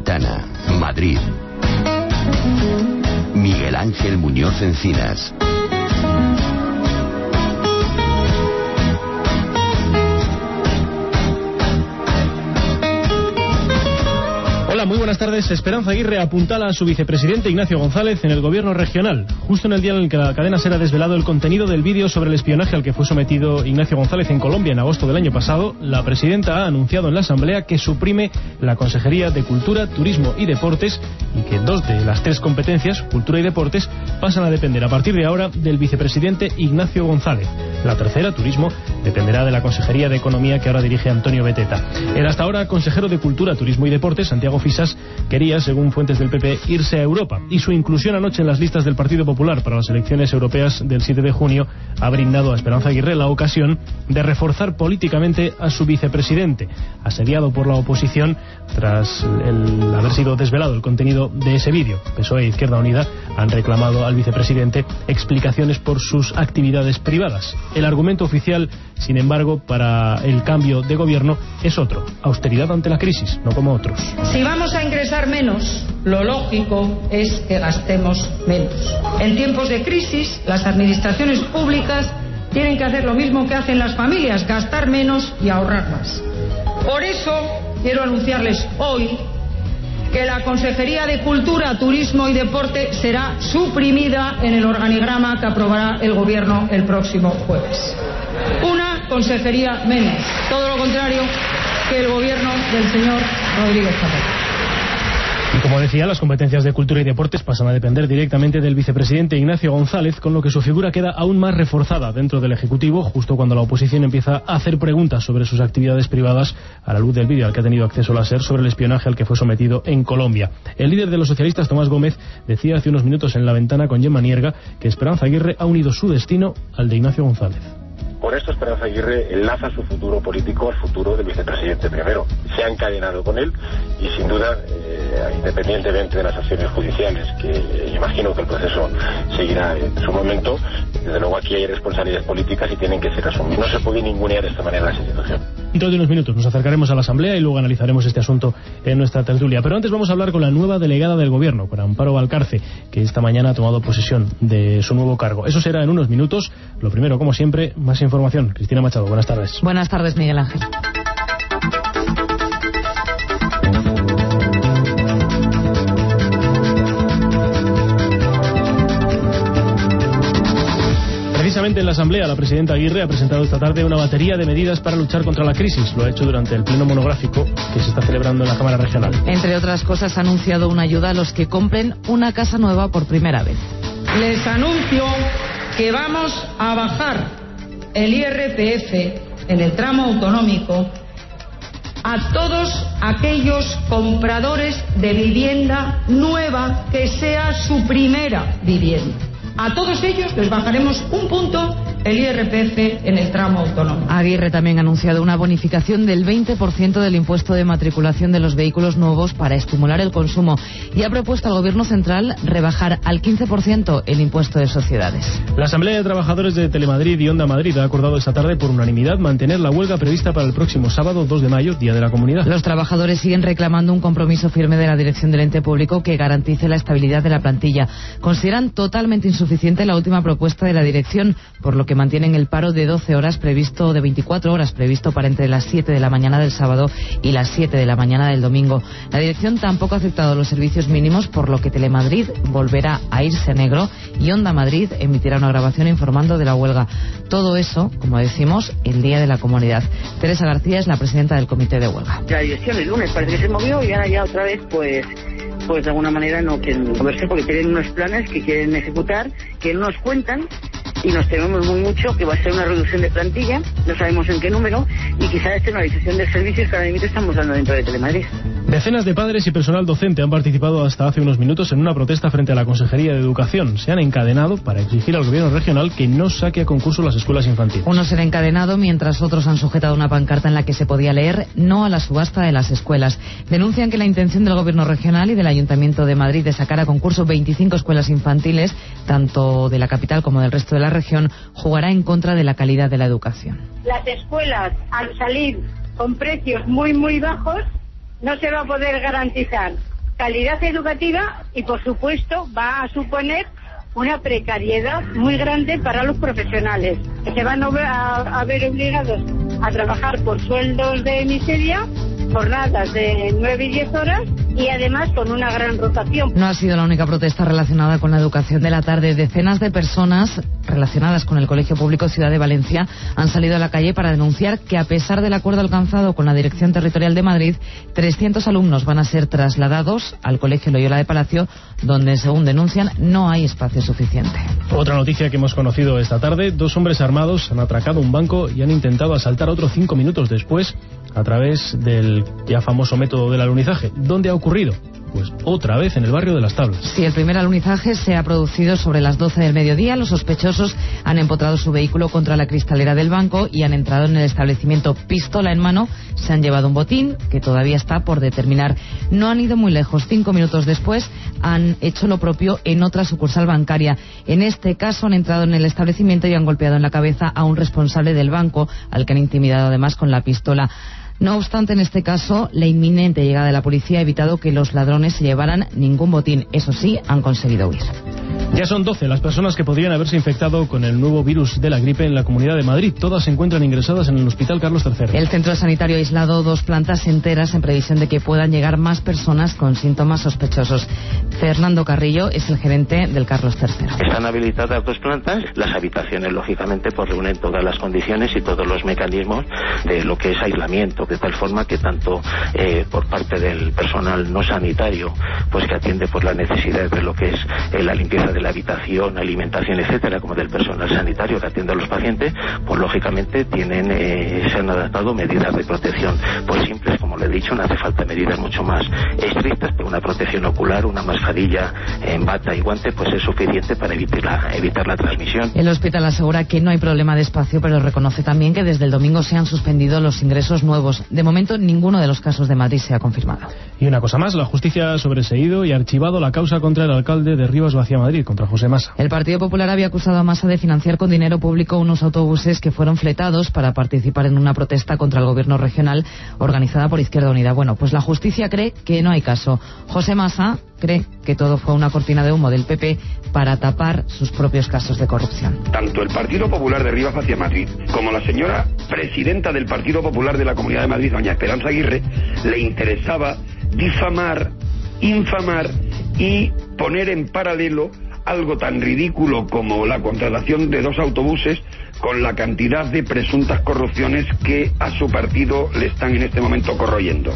Ventana, Madrid. Miguel Ángel Muñoz Encinas. Hola, muy buenas tardes. Esperanza Aguirre apuntala a su vicepresidente Ignacio González en el gobierno regional, justo en el día en el que la cadena SER ha desvelado el contenido del vídeo sobre el espionaje al que fue sometido Ignacio González en Colombia en agosto del año pasado. La presidenta ha anunciado en la Asamblea que suprime la Consejería de Cultura, Turismo y Deportes y que 2 de las 3 competencias, Cultura y Deportes, pasan a depender a partir de ahora del vicepresidente Ignacio González. La tercera, Turismo, dependerá de la Consejería de Economía que ahora dirige Antonio Beteta. El hasta ahora consejero de Cultura, Turismo y Deportes, Santiago Fisas, quería, según fuentes del PP, irse a Europa, y su inclusión anoche en las listas del Partido Popular para las elecciones europeas del 7 de junio ha brindado a Esperanza Aguirre la ocasión de reforzar políticamente a su vicepresidente, asediado por la oposición tras haber sido desvelado el contenido de ese vídeo. PSOE e Izquierda Unida han reclamado al vicepresidente explicaciones por sus actividades privadas. El argumento oficial, sin embargo, para el cambio de gobierno es otro: austeridad ante la crisis, no como otros. Si vamos a ingresar menos, lo lógico es que gastemos menos. En tiempos de crisis, las administraciones públicas tienen que hacer lo mismo que hacen las familias: gastar menos y ahorrar más. Por eso quiero anunciarles hoy que la Consejería de Cultura, Turismo y Deporte será suprimida en el organigrama que aprobará el Gobierno el próximo jueves. Una consejería menos, todo lo contrario que el Gobierno del señor Rodríguez Zapatero. Y como decía, las competencias de Cultura y Deportes pasan a depender directamente del vicepresidente Ignacio González, con lo que su figura queda aún más reforzada dentro del Ejecutivo, justo cuando la oposición empieza a hacer preguntas sobre sus actividades privadas a la luz del vídeo al que ha tenido acceso la SER sobre el espionaje al que fue sometido en Colombia. El líder de los socialistas, Tomás Gómez, decía hace unos minutos en La Ventana con Gemma Nierga que Esperanza Aguirre ha unido su destino al de Ignacio González. Por esto Esperanza Aguirre enlaza su futuro político al futuro del vicepresidente primero. Se ha encadenado con él y sin duda, independientemente de las acciones judiciales, que imagino que el proceso seguirá en su momento, desde luego aquí hay responsabilidades políticas y tienen que ser asumidas. No se puede ningunear de esta manera la institución. Dentro de unos minutos nos acercaremos a la Asamblea y luego analizaremos este asunto en nuestra tertulia. Pero antes vamos a hablar con la nueva delegada del Gobierno, con Amparo Valcarce, que esta mañana ha tomado posesión de su nuevo cargo. Eso será en unos minutos. Lo primero, como siempre, más información. Cristina Machado, buenas tardes. Buenas tardes, Miguel Ángel. Precisamente en la Asamblea, la presidenta Aguirre ha presentado esta tarde una batería de medidas para luchar contra la crisis. Lo ha hecho durante el pleno monográfico que se está celebrando en la Cámara Regional. Entre otras cosas, ha anunciado una ayuda a los que compren una casa nueva por primera vez. Les anuncio que vamos a bajar el IRPF en el tramo autonómico a todos aquellos compradores de vivienda nueva que sea su primera vivienda. A todos ellos les bajaremos un punto el IRPF en el tramo autónomo. Aguirre también ha anunciado una bonificación del 20% del impuesto de matriculación de los vehículos nuevos para estimular el consumo y ha propuesto al Gobierno central rebajar al 15% el impuesto de sociedades. La Asamblea de Trabajadores de Telemadrid y Onda Madrid ha acordado esta tarde por unanimidad mantener la huelga prevista para el próximo sábado 2 de mayo, Día de la Comunidad. Los trabajadores siguen reclamando un compromiso firme de la dirección del ente público que garantice la estabilidad de la plantilla. Consideran totalmente insuficiente la última propuesta de la dirección, por lo que mantienen el paro de 12 horas previsto, de 24 horas previsto para entre las 7 de la mañana del sábado y las 7 de la mañana del domingo. La dirección tampoco ha aceptado los servicios mínimos, por lo que Telemadrid volverá a irse a negro y Onda Madrid emitirá una grabación informando de la huelga. Todo eso, como decimos, el Día de la Comunidad. Teresa García es la presidenta del comité de huelga. La dirección el lunes parece que se movió y ahora ya otra vez pues de alguna manera no quieren moverse porque tienen unos planes que quieren ejecutar, que no nos cuentan y nos tememos muy mucho que va a ser una reducción de plantilla, no sabemos en qué número, y quizá externalización de servicios que ahora mismo estamos dando dentro de Telemadrid. Decenas de padres y personal docente han participado hasta hace unos minutos en una protesta frente a la Consejería de Educación. Se han encadenado para exigir al Gobierno regional que no saque a concurso las escuelas infantiles. Unos se han encadenado mientras otros han sujetado una pancarta en la que se podía leer "No a la subasta de las escuelas". Denuncian que la intención del Gobierno regional y del Ayuntamiento de Madrid de sacar a concurso 25 escuelas infantiles, tanto de la capital como del resto de la región, jugará en contra de la calidad de la educación. Las escuelas, al salir con precios muy bajos, no se va a poder garantizar calidad educativa y, por supuesto, va a suponer una precariedad muy grande para los profesionales, que se van a ver obligados a trabajar por sueldos de miseria, jornadas de 9 y 10 horas y además con una gran rotación. No ha sido la única protesta relacionada con la educación de la tarde. Decenas de personas relacionadas con el Colegio Público Ciudad de Valencia han salido a la calle para denunciar que, a pesar del acuerdo alcanzado con la Dirección Territorial de Madrid, 300 alumnos van a ser trasladados al Colegio Loyola de Palacio, donde, según denuncian, no hay espacio suficiente. Otra noticia que hemos conocido esta tarde: 2 hombres armados han atracado un banco y han intentado asaltar otro 5 minutos después a través del ya famoso método del alunizaje. ¿Dónde ha ocurrido? Pues otra vez en el barrio de Las Tablas. Sí, el primer alunizaje se ha producido sobre las 12 del mediodía. Los sospechosos han empotrado su vehículo contra la cristalera del banco y han entrado en el establecimiento pistola en mano. Se han llevado un botín que todavía está por determinar. No han ido muy lejos. 5 minutos después han hecho lo propio en otra sucursal bancaria. En este caso han entrado en el establecimiento y han golpeado en la cabeza a un responsable del banco, al que han intimidado además con la pistola. No obstante, en este caso, la inminente llegada de la policía ha evitado que los ladrones se llevaran ningún botín. Eso sí, han conseguido huir. Ya son 12 las personas que podrían haberse infectado con el nuevo virus de la gripe en la Comunidad de Madrid. Todas se encuentran ingresadas en el Hospital Carlos III. El centro sanitario ha aislado 2 plantas enteras en previsión de que puedan llegar más personas con síntomas sospechosos. Fernando Carrillo es el gerente del Carlos III. Están habilitadas 2 plantas. Las habitaciones, lógicamente, pues reúnen todas las condiciones y todos los mecanismos de lo que es aislamiento, de tal forma que tanto por parte del personal no sanitario, pues que atiende por las necesidades de lo que es la limpieza de la habitación, alimentación, etcétera, como del personal sanitario que atiende a los pacientes, pues lógicamente se han adaptado medidas de protección pues simples, como le he dicho. No hace falta medidas mucho más estrictas, pero una protección ocular, una mascarilla en bata y guante, pues es suficiente para evitar la transmisión. El hospital asegura que no hay problema de espacio, pero reconoce también que desde el domingo se han suspendido los ingresos nuevos. De momento, ninguno de los casos de Madrid se ha confirmado. Y una cosa más: la justicia ha sobreseído y archivado la causa contra el alcalde de Rivas Vacia Madrid, contra José Masa. El Partido Popular había acusado a Masa de financiar con dinero público unos autobuses que fueron fletados para participar en una protesta contra el gobierno regional organizada por Izquierda Unida. Bueno, pues la justicia cree que no hay caso. José Masa cree que todo fue una cortina de humo del PP para tapar sus propios casos de corrupción. Tanto el Partido Popular de Rivas Vacia Madrid como la señora presidenta del Partido Popular de la Comunidad de Madrid, doña Esperanza Aguirre, le interesaba difamar, infamar y poner en paralelo algo tan ridículo como la contratación de 2 autobuses con la cantidad de presuntas corrupciones que a su partido le están en este momento corroyendo.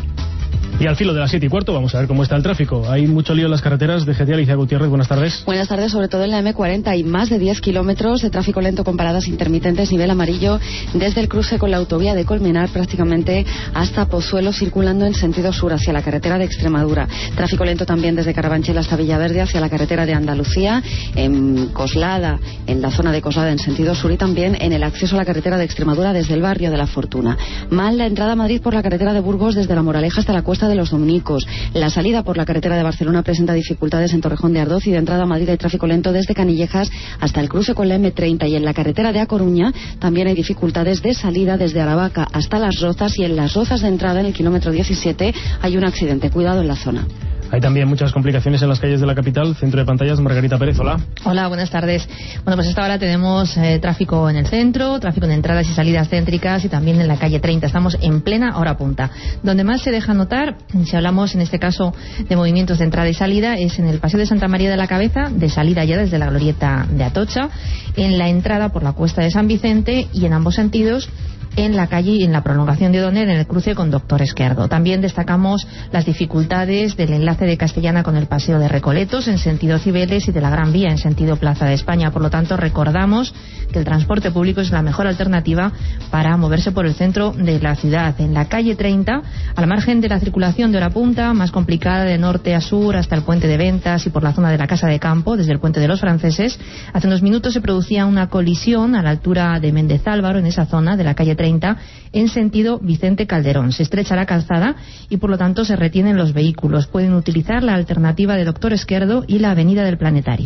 Y al filo de las 7:15 vamos a ver cómo está el tráfico. Hay mucho lío en las carreteras. De Getial, Alicia Gutiérrez, buenas tardes. Buenas tardes, sobre todo en la M40 hay más de 10 kilómetros de tráfico lento con paradas intermitentes, nivel amarillo, desde el cruce con la autovía de Colmenar prácticamente hasta Pozuelo, circulando en sentido sur hacia la carretera de Extremadura. Tráfico lento también desde Carabanchel hasta Villaverde hacia la carretera de Andalucía, en Coslada, en la zona de Coslada en sentido sur, y también en el acceso a la carretera de Extremadura desde el barrio de La Fortuna. Mal la entrada a Madrid por la carretera de Burgos desde La Moraleja hasta la Cuesta de los Dominicos. La salida por la carretera de Barcelona presenta dificultades en Torrejón de Ardoz, y de entrada a Madrid hay tráfico lento desde Canillejas hasta el cruce con la M30, y en la carretera de A Coruña también hay dificultades de salida desde Aravaca hasta Las Rozas, y en Las Rozas de entrada en el kilómetro 17 hay un accidente. Cuidado en la zona. Hay también muchas complicaciones en las calles de la capital. Centro de pantallas, Margarita Pérez, hola. Hola, buenas tardes. Bueno, pues hasta ahora tenemos tráfico en el centro, tráfico en entradas y salidas céntricas, y también en la calle 30. Estamos en plena hora punta. Donde más se deja notar, si hablamos en este caso de movimientos de entrada y salida, es en el Paseo de Santa María de la Cabeza, de salida ya desde la glorieta de Atocha, en la entrada por la Cuesta de San Vicente, y en ambos sentidos en la calle y en la prolongación de O'Donnell, en el cruce con Doctor Esquerdo. También destacamos las dificultades del enlace de Castellana con el Paseo de Recoletos en sentido Cibeles y de la Gran Vía en sentido Plaza de España. Por lo tanto, recordamos que el transporte público es la mejor alternativa para moverse por el centro de la ciudad. En la calle 30, al margen de la circulación de hora punta, más complicada de norte a sur hasta el puente de Ventas y por la zona de la Casa de Campo, desde el puente de los Franceses, hace unos minutos se producía una colisión a la altura de Méndez Álvaro, en esa zona de la calle 30, en sentido Vicente Calderón. Se estrecha la calzada y por lo tanto se retienen los vehículos. Pueden utilizar la alternativa de Doctor Esquerdo y la avenida del Planetario.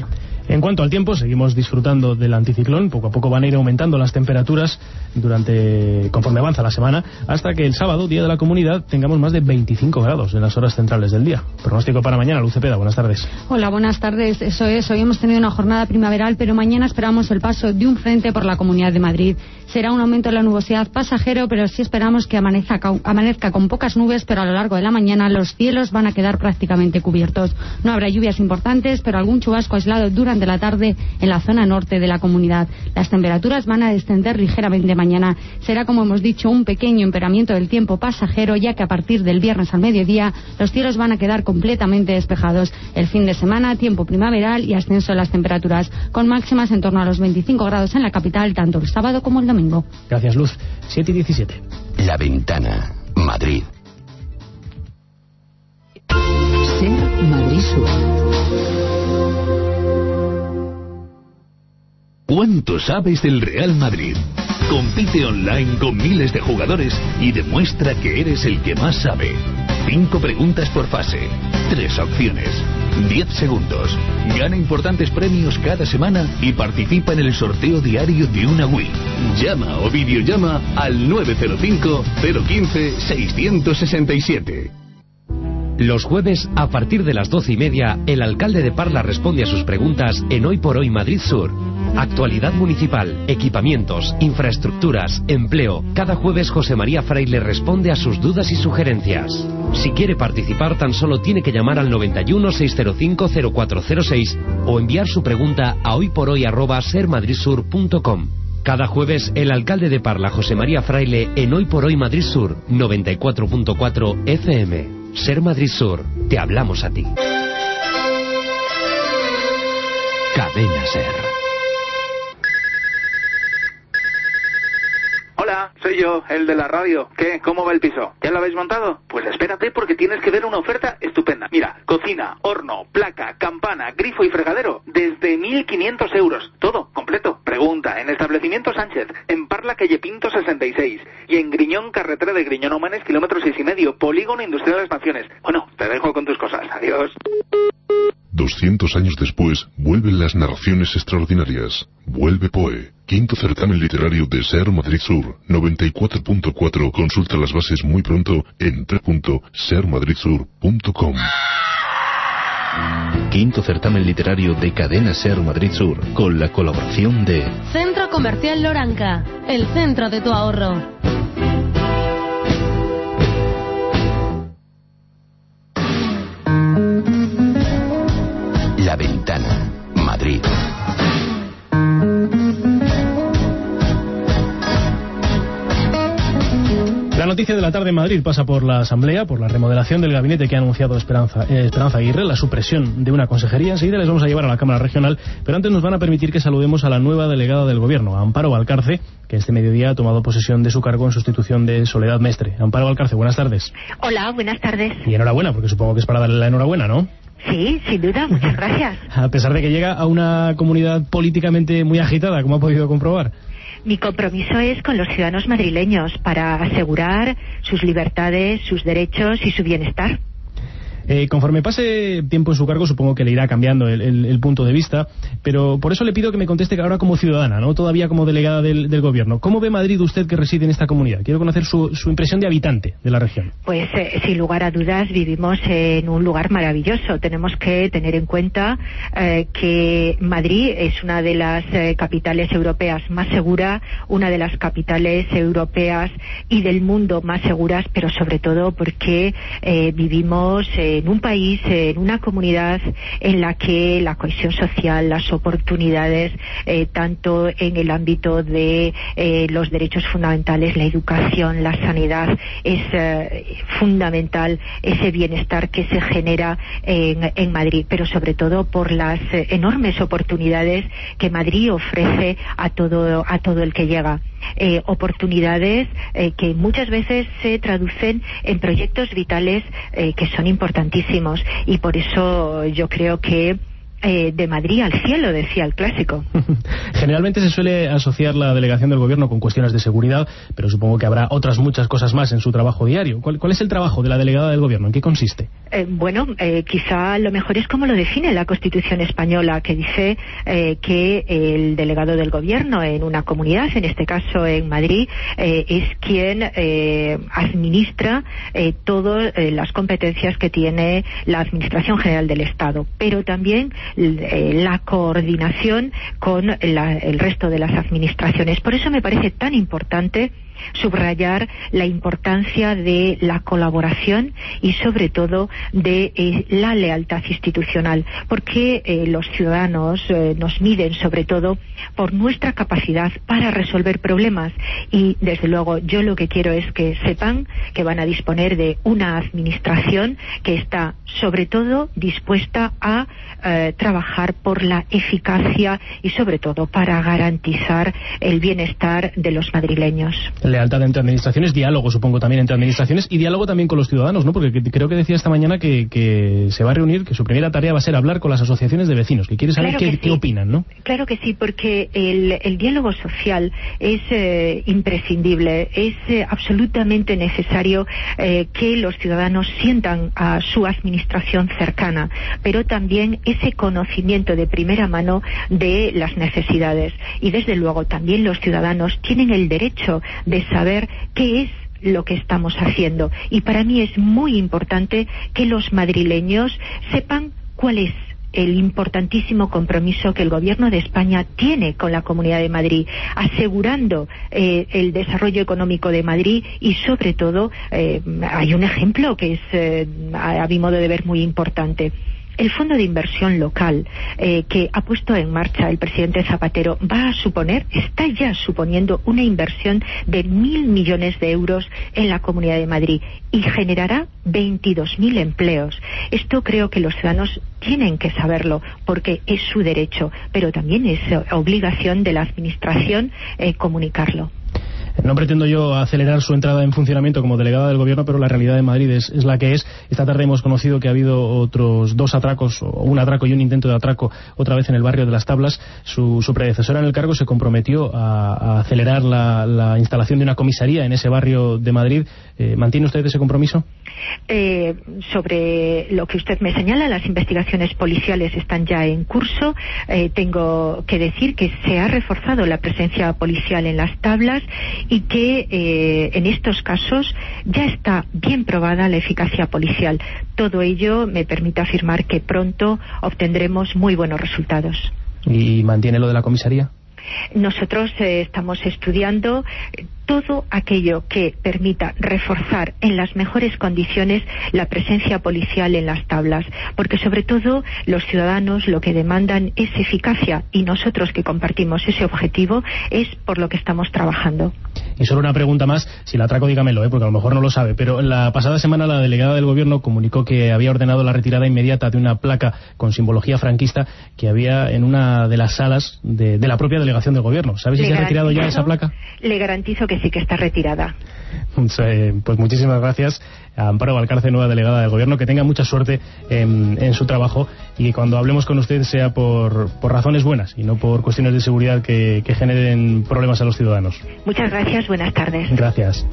En cuanto al tiempo, seguimos disfrutando del anticiclón. Poco a poco van a ir aumentando las temperaturas conforme avanza la semana, hasta que el sábado, Día de la Comunidad, tengamos más de 25 grados en las horas centrales del día. Pronóstico para mañana, Luz Cepeda, buenas tardes. Hola, buenas tardes. Eso es, hoy hemos tenido una jornada primaveral, pero mañana esperamos el paso de un frente por la Comunidad de Madrid. Será un aumento de la nubosidad pasajero, pero sí esperamos que amanezca con pocas nubes, pero a lo largo de la mañana los cielos van a quedar prácticamente cubiertos. No habrá lluvias importantes, pero algún chubasco aislado durante la tarde en la zona norte de la comunidad. Las temperaturas van a descender ligeramente mañana. Será, como hemos dicho, un pequeño empeoramiento del tiempo pasajero, ya que a partir del viernes al mediodía los cielos van a quedar completamente despejados. El fin de semana, tiempo primaveral y ascenso de las temperaturas, con máximas en torno a los 25 grados en la capital, tanto el sábado como el domingo. Gracias, Luz. 7:17. La Ventana, Madrid. Ser Madrid Sur. ¿Cuánto sabes del Real Madrid? Compite online con miles de jugadores y demuestra que eres el que más sabe. 5 preguntas por fase, 3 opciones, 10 segundos. Gana importantes premios cada semana y participa en el sorteo diario de una Wii. Llama o videollama al 905 015 667. Los jueves, a partir de las 12:30, el alcalde de Parla responde a sus preguntas en Hoy por Hoy Madrid Sur. Actualidad municipal, equipamientos, infraestructuras, empleo. Cada jueves José María Fraile responde a sus dudas y sugerencias. Si quiere participar, tan solo tiene que llamar al 91 605 0406 o enviar su pregunta a hoyporoy@sermadridsur.com. Cada jueves, el alcalde de Parla, José María Fraile, en Hoy por Hoy Madrid Sur, 94.4 FM. Ser Madrid Sur, te hablamos a ti. Cadena Ser. Hola, soy yo, el de la radio. ¿Qué? ¿Cómo va el piso? ¿Ya lo habéis montado? Pues espérate, porque tienes que ver una oferta estupenda. Mira, cocina, horno, placa, campana, grifo y fregadero, desde 1.500 euros. Todo, completo. Pregunta, en Establecimiento Sánchez, en Parla, calle Pinto 66, y en Griñón, carretera de Griñón Humanes, kilómetro 6,5, Polígono Industrial de las Naciones. Bueno, te dejo con tus cosas. Adiós. 200 años después, vuelven las narraciones extraordinarias. Vuelve Poe, quinto certamen literario de Ser Madrid Sur, 94.4. Consulta las bases muy pronto en www.sermadridsur.com. Quinto certamen literario de Cadena Ser Madrid Sur, con la colaboración de Centro Comercial Loranca, el centro de tu ahorro. La Ventana, Madrid. La noticia de la tarde en Madrid pasa por la Asamblea, por la remodelación del gabinete que ha anunciado Esperanza Aguirre, la supresión de una consejería. Enseguida les vamos a llevar a la Cámara Regional, pero antes nos van a permitir que saludemos a la nueva delegada del Gobierno, a Amparo Valcarce, que este mediodía ha tomado posesión de su cargo en sustitución de Soledad Mestre. Amparo Valcarce, buenas tardes. Hola, buenas tardes. Y enhorabuena, porque supongo que es para darle la enhorabuena, ¿no? Sí, sin duda, muchas gracias. A pesar de que llega a una comunidad políticamente muy agitada, como ha podido comprobar. Mi compromiso es con los ciudadanos madrileños para asegurar sus libertades, sus derechos y su bienestar. Conforme pase tiempo en su cargo, supongo que le irá cambiando el punto de vista, pero por eso le pido que me conteste ahora como ciudadana, no todavía como delegada del Gobierno. ¿Cómo ve Madrid usted, que reside en esta comunidad? Quiero conocer su impresión de habitante de la región. Pues sin lugar a dudas vivimos en un lugar maravilloso. Tenemos que tener en cuenta que Madrid es una de las capitales europeas más seguras, una de las capitales europeas y del mundo más seguras, pero sobre todo porque vivimos en un país, en una comunidad en la que la cohesión social, las oportunidades, tanto en el ámbito de los derechos fundamentales, la educación, la sanidad, es fundamental ese bienestar que se genera en Madrid, pero sobre todo por las enormes oportunidades que Madrid ofrece a todo el que llega. Oportunidades que muchas veces se traducen en proyectos vitales que son importantísimos, y por eso yo creo que de Madrid al cielo, decía el clásico. Generalmente se suele asociar la delegación del gobierno con cuestiones de seguridad, pero supongo que habrá otras muchas cosas más en su trabajo diario. ¿Cuál es el trabajo de la delegada del gobierno? ¿En qué consiste? Quizá lo mejor es como lo define la Constitución española, que dice que el delegado del gobierno en una comunidad, en este caso en Madrid, es quien administra todas las competencias que tiene la Administración General del Estado, pero también la coordinación con el resto de las administraciones. Por eso me parece tan importante subrayar la importancia de la colaboración y sobre todo de la lealtad institucional, porque los ciudadanos nos miden sobre todo por nuestra capacidad para resolver problemas, y desde luego yo lo que quiero es que sepan que van a disponer de una administración que está sobre todo dispuesta a trabajar por la eficacia y sobre todo para garantizar el bienestar de los madrileños. Lealtad entre administraciones, diálogo supongo también entre administraciones y diálogo también con los ciudadanos, ¿no? Porque creo que decía esta mañana que se va a reunir, que su primera tarea va a ser hablar con las asociaciones de vecinos, que quiere saber qué opinan, ¿no? Claro que sí, porque el diálogo social es imprescindible, es absolutamente necesario que los ciudadanos sientan a su administración cercana, pero también ese conocimiento de primera mano de las necesidades, y desde luego también los ciudadanos tienen el derecho de saber qué es lo que estamos haciendo, y para mí es muy importante que los madrileños sepan cuál es el importantísimo compromiso que el Gobierno de España tiene con la Comunidad de Madrid, asegurando el desarrollo económico de Madrid, y sobre todo hay un ejemplo que es a mi modo de ver muy importante. El Fondo de Inversión Local que ha puesto en marcha el presidente Zapatero está ya suponiendo una inversión de 1.000 millones de euros en la Comunidad de Madrid y generará 22.000 empleos. Esto creo que los ciudadanos tienen que saberlo porque es su derecho, pero también es obligación de la Administración comunicarlo. No pretendo yo acelerar su entrada en funcionamiento como delegada del gobierno, pero la realidad de Madrid es la que es. Esta tarde hemos conocido que ha habido otros 2 atracos, o un atraco y un intento de atraco, otra vez en el barrio de Las Tablas. Su predecesora en el cargo se comprometió a acelerar la instalación de una comisaría en ese barrio de Madrid. ¿Mantiene usted ese compromiso? Sobre lo que usted me señala, las investigaciones policiales están ya en curso. Tengo que decir que se ha reforzado la presencia policial en Las Tablas y que en estos casos ya está bien probada la eficacia policial. Todo ello me permite afirmar que pronto obtendremos muy buenos resultados. ¿Y mantiene lo de la comisaría? Nosotros estamos estudiando todo aquello que permita reforzar en las mejores condiciones la presencia policial en Las Tablas, porque sobre todo los ciudadanos lo que demandan es eficacia, y nosotros que compartimos ese objetivo es por lo que estamos trabajando. Y solo una pregunta más, si la atraco dígamelo, porque a lo mejor no lo sabe, pero la pasada semana la delegada del gobierno comunicó que había ordenado la retirada inmediata de una placa con simbología franquista que había en una de las salas de la propia delegación del gobierno. ¿Sabes si se ha retirado ya esa placa? Le garantizo que sí, que está retirada. Pues muchísimas gracias a Amparo Valcarce, nueva delegada del gobierno. Que tenga mucha suerte en su trabajo, y que cuando hablemos con usted sea por razones buenas y no por cuestiones de seguridad que generen problemas a los ciudadanos. Muchas gracias, buenas tardes. Gracias.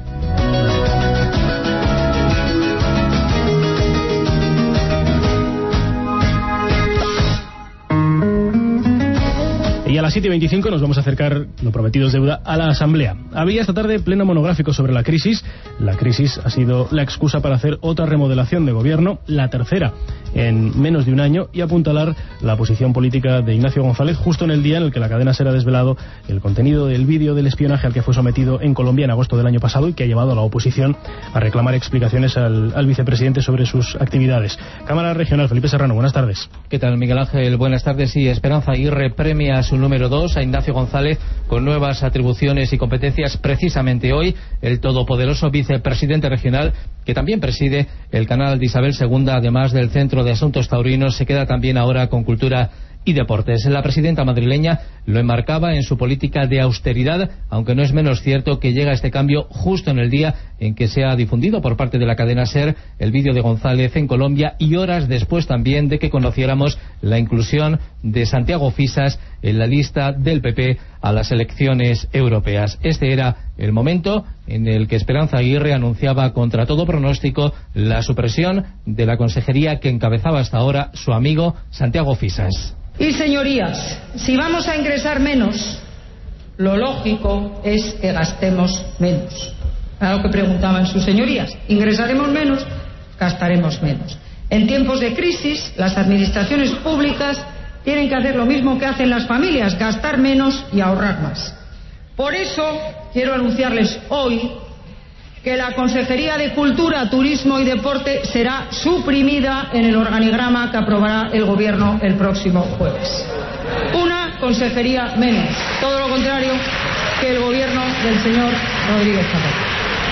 Y a las 7:25 nos vamos a acercar, lo prometido es deuda, a la Asamblea. Había esta tarde pleno monográfico sobre la crisis. La crisis ha sido la excusa para hacer otra remodelación de gobierno, la tercera en menos de un año, y apuntalar la posición política de Ignacio González justo en el día en el que la cadena SER ha desvelado el contenido del vídeo del espionaje al que fue sometido en Colombia en agosto del año pasado, y que ha llevado a la oposición a reclamar explicaciones al vicepresidente sobre sus actividades. Cámara Regional, Felipe Serrano, buenas tardes. ¿Qué tal, Miguel Ángel? Buenas tardes. Sí, Esperanza Aguirre premia a su número 2, a Ignacio González, con nuevas atribuciones y competencias. Precisamente hoy, el todopoderoso vicepresidente regional, que también preside el canal de Isabel II, además del Centro de Asuntos Taurinos, se queda también ahora con Cultura y Deportes. La presidenta madrileña lo enmarcaba en su política de austeridad, aunque no es menos cierto que llega este cambio justo en el día en que se ha difundido por parte de la cadena SER el vídeo de González en Colombia y horas después también de que conociéramos la inclusión de Santiago Fisas en la lista del PP a las elecciones europeas. Este era el momento en el que Esperanza Aguirre anunciaba contra todo pronóstico la supresión de la consejería que encabezaba hasta ahora su amigo Santiago Fisas. Y señorías, si vamos a ingresar menos, lo lógico es que gastemos menos. A lo que preguntaban sus señorías, ingresaremos menos, gastaremos menos. En tiempos de crisis, las administraciones públicas tienen que hacer lo mismo que hacen las familias, gastar menos y ahorrar más. Por eso quiero anunciarles hoy que la Consejería de Cultura, Turismo y Deporte será suprimida en el organigrama que aprobará el Gobierno el próximo jueves. Una consejería menos, todo lo contrario que el Gobierno del señor Rodríguez Zapatero.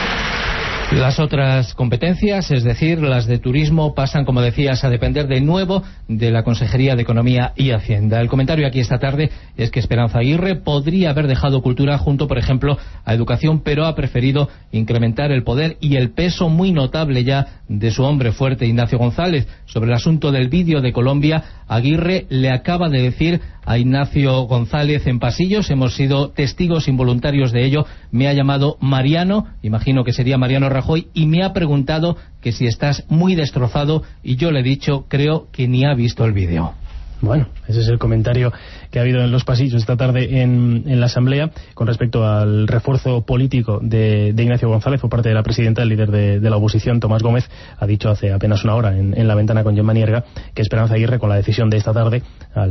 Las otras competencias, es decir, las de turismo, pasan, como decías, a depender de nuevo de la Consejería de Economía y Hacienda. El comentario aquí esta tarde es que Esperanza Aguirre podría haber dejado cultura junto, por ejemplo, a educación, pero ha preferido incrementar el poder y el peso muy notable ya de su hombre fuerte, Ignacio González. Sobre el asunto del vídeo de Colombia, Aguirre le acaba de decir a Ignacio González en pasillos, hemos sido testigos involuntarios de ello, me ha llamado Mariano, imagino que sería Mariano Rajoy, y me ha preguntado que si estás muy destrozado, y yo le he dicho, creo que ni ha visto el vídeo. Bueno, ese es el comentario que ha habido en los pasillos esta tarde en la Asamblea con respecto al refuerzo político de Ignacio González por parte de la presidenta. El líder de la oposición, Tomás Gómez, ha dicho hace apenas una hora en La Ventana con Gemma Nierga que Esperanza Aguirre, con la decisión de esta tarde,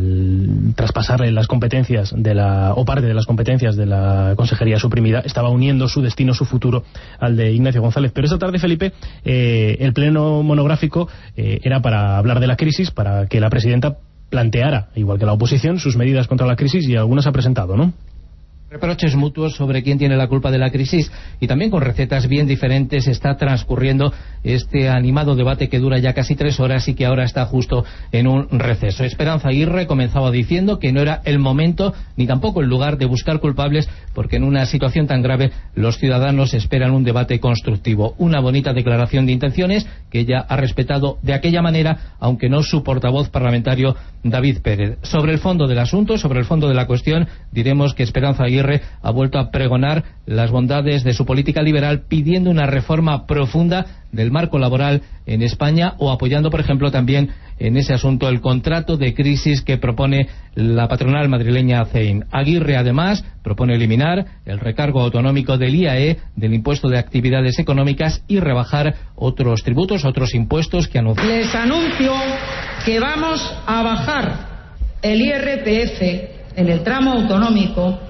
al traspasarle las competencias o parte de las competencias de la consejería suprimida, estaba uniendo su destino, su futuro, al de Ignacio González. Pero esta tarde, Felipe, el pleno monográfico era para hablar de la crisis, para que la presidenta planteara, igual que la oposición, sus medidas contra la crisis, y algunas ha presentado, ¿no? Reproches mutuos sobre quién tiene la culpa de la crisis, y también con recetas bien diferentes está transcurriendo este animado debate que dura ya casi 3 horas y que ahora está justo en un receso. Esperanza Aguirre comenzaba diciendo que no era el momento ni tampoco el lugar de buscar culpables, porque en una situación tan grave los ciudadanos esperan un debate constructivo. Una bonita declaración de intenciones que ella ha respetado de aquella manera, aunque no su portavoz parlamentario David Pérez. Sobre el fondo del asunto, sobre el fondo de la cuestión, diremos que Esperanza Aguirre ha vuelto a pregonar las bondades de su política liberal, pidiendo una reforma profunda del marco laboral en España, o apoyando, por ejemplo, también en ese asunto el contrato de crisis que propone la patronal madrileña CEIN. Aguirre, además, propone eliminar el recargo autonómico del IAE, del impuesto de actividades económicas, y rebajar otros tributos, otros impuestos que anunció. Les anuncio que vamos a bajar el IRPF en el tramo autonómico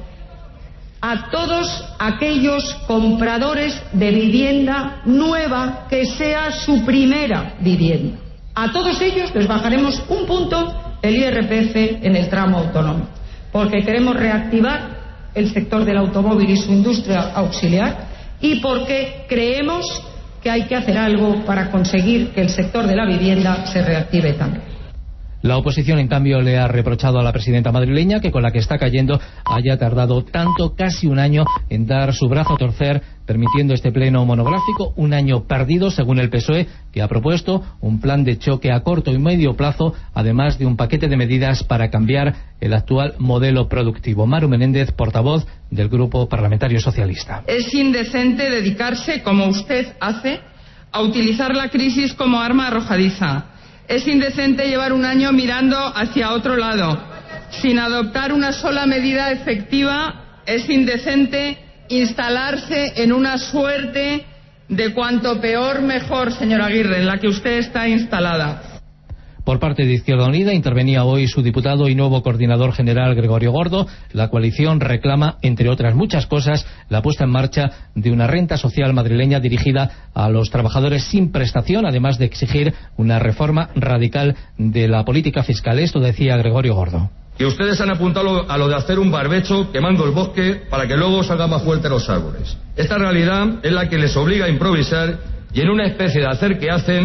a todos aquellos compradores de vivienda nueva que sea su primera vivienda. A todos ellos les bajaremos 1 punto el IRPF en el tramo autonómico, porque queremos reactivar el sector del automóvil y su industria auxiliar, y porque creemos que hay que hacer algo para conseguir que el sector de la vivienda se reactive también. La oposición, en cambio, le ha reprochado a la presidenta madrileña que, con la que está cayendo, haya tardado tanto, casi un año, en dar su brazo a torcer, permitiendo este pleno monográfico, un año perdido, según el PSOE, que ha propuesto un plan de choque a corto y medio plazo, además de un paquete de medidas para cambiar el actual modelo productivo. Maru Menéndez, portavoz del Grupo Parlamentario Socialista. Es indecente dedicarse, como usted hace, a utilizar la crisis como arma arrojadiza. Es indecente llevar un año mirando hacia otro lado, sin adoptar una sola medida efectiva. Es indecente instalarse en una suerte de cuanto peor mejor, señora Aguirre, en la que usted está instalada. Por parte de Izquierda Unida intervenía hoy su diputado y nuevo coordinador general, Gregorio Gordo. La coalición reclama, entre otras muchas cosas, la puesta en marcha de una renta social madrileña dirigida a los trabajadores sin prestación, además de exigir una reforma radical de la política fiscal. Esto decía Gregorio Gordo. Que ustedes han apuntado a lo de hacer un barbecho quemando el bosque para que luego salgan más fuertes los árboles. Esta realidad es la que les obliga a improvisar y, en una especie de hacer que hacen,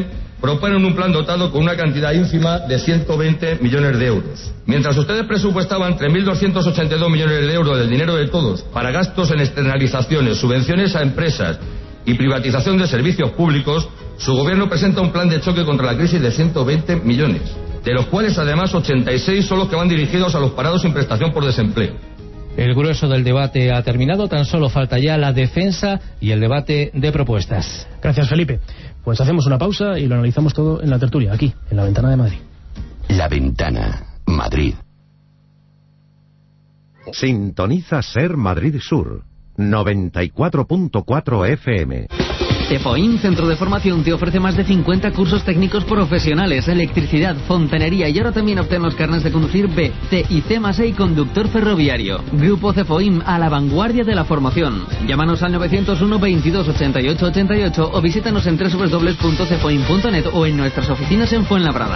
proponen un plan dotado con una cantidad ínfima de 120 millones de euros. Mientras ustedes presupuestaban 3.282 millones de euros del dinero de todos para gastos en externalizaciones, subvenciones a empresas y privatización de servicios públicos, su gobierno presenta un plan de choque contra la crisis de 120 millones, de los cuales además 86 son los que van dirigidos a los parados sin prestación por desempleo. El grueso del debate ha terminado, tan solo falta ya la defensa y el debate de propuestas. Gracias, Felipe. Pues hacemos una pausa y lo analizamos todo en la tertulia, aquí, en La Ventana de Madrid. La Ventana, Madrid. Sintoniza Ser Madrid Sur, 94.4 FM. Cefoim, centro de formación, te ofrece más de 50 cursos técnicos profesionales, electricidad, fontanería y ahora también obtén los carnes de conducir B, C y C+E y conductor ferroviario. Grupo Cefoim, a la vanguardia de la formación. Llámanos al 901 22 88 88 o visítanos en www.cefoim.net o en nuestras oficinas en Fuenlabrada.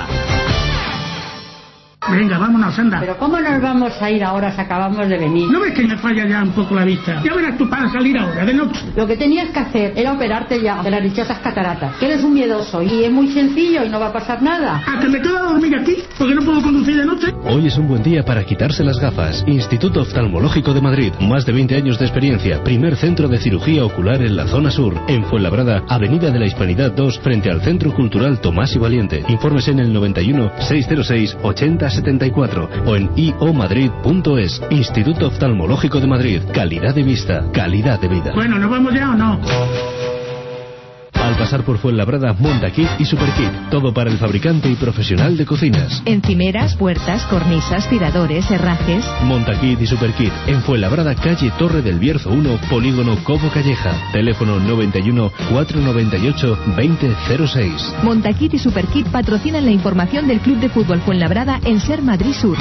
Venga, vámonos, anda. Pero ¿cómo nos vamos a ir ahora si acabamos de venir? ¿No ves que me falla ya un poco la vista? Ya verás tú para salir ahora, de noche. Lo que tenías que hacer era operarte ya de las dichosas cataratas. Que eres un miedoso y es muy sencillo y no va a pasar nada. ¿A que me quedo a dormir aquí? ¿Porque no puedo conducir de noche? Hoy es un buen día para quitarse las gafas. Instituto Oftalmológico de Madrid. Más de 20 años de experiencia. Primer centro de cirugía ocular en la zona sur. En Fuenlabrada, Avenida de la Hispanidad 2, frente al Centro Cultural Tomás y Valiente. Informes en el 91 606 8074 o en iomadrid.es. Instituto Oftalmológico de Madrid. Calidad de vista, calidad de vida. Bueno, ¿nos vamos ya o no? Al pasar por Fuenlabrada, Montakit y Superkit. Todo para el fabricante y profesional de cocinas. Encimeras, puertas, cornisas, tiradores, herrajes. Montakit y Superkit. En Fuenlabrada, calle Torre del Bierzo 1, Polígono Cobo Calleja. Teléfono 91 498 2006. Montakit y Superkit patrocinan la información del Club de Fútbol Fuenlabrada en Ser Madrid Sur.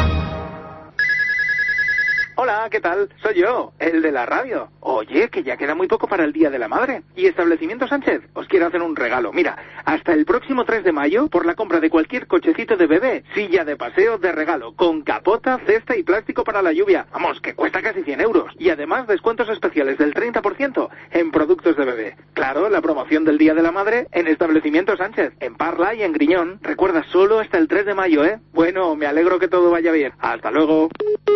Hola, ¿qué tal? Soy yo, el de la radio. Oye, que ya queda muy poco para el Día de la Madre. Y Establecimiento Sánchez os quiere hacer un regalo. Mira, hasta el próximo 3 de mayo, por la compra de cualquier cochecito de bebé, silla de paseo de regalo, con capota, cesta y plástico para la lluvia. Vamos, que cuesta casi 100 euros. Y además descuentos especiales del 30% en productos de bebé. Claro, la promoción del Día de la Madre en Establecimiento Sánchez, en Parla y en Griñón. Recuerda, solo hasta el 3 de mayo, ¿eh? Bueno, me alegro que todo vaya bien. Hasta luego.